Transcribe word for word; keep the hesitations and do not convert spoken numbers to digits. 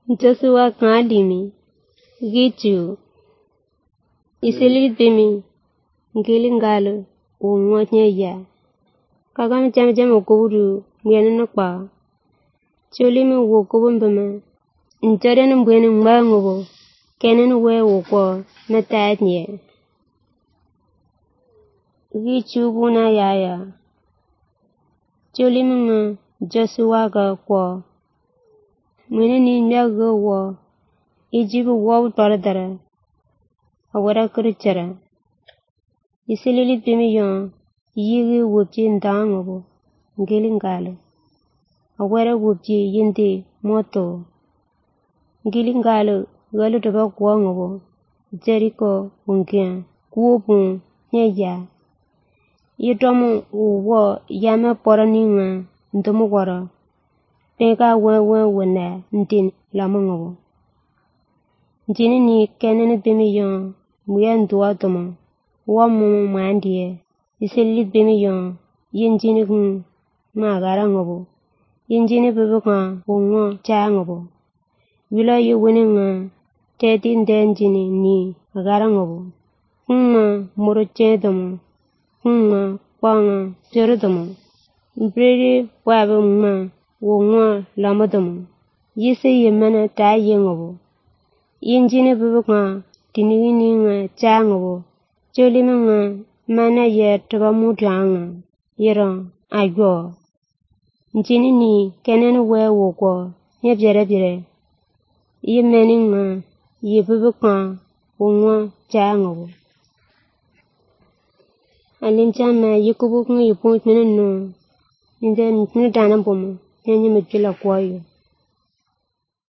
Joshua Kadimi, Gitu, Isili Bimi, Gilingalo, Umwanya ya. Kagana jam jam okuru, Mianakpa. Chulimi wokubumbama, Njadan Buenim Mango, Canon wear wokwa, Natadnia. Gitu Buna Yaya. Chulimi Joshua Kwa. Mene ni nyago wa ijibu wa taradara awara kurichara isilili pimi yon yigi wupji ndango bo ngilingalo awara wupji yindi moto ngilingalo galu toba kwango bo Jericho unkia kuopu nyeja yitomu uwo yama poraninga ndomu wara Pega wewe wena ndin lamongo. Jini ni kenene bimi yon muya nduwa tomo wa mumu mandie isili bimi yon yinjini kun magara ngobo yinjini bebe kan ungo cha ngobo wila yu wini nga teti ndenjini ni agara ngobo kuma muro che tomo kuma kwanga jero tomo mbriri wabe mma Wongwa lamodomo yise yemana ta yengobo yinjini bubukwa tinigini nga changobo cholima nga mana ye toba mutanga yero agyo njini ni kenene we wokwo nyebyere byere yemeni nga yebubukwa wongwa changobo alinchama yikubukwa yipun no Nde nidana bomo, nyenye mejula kwa yo.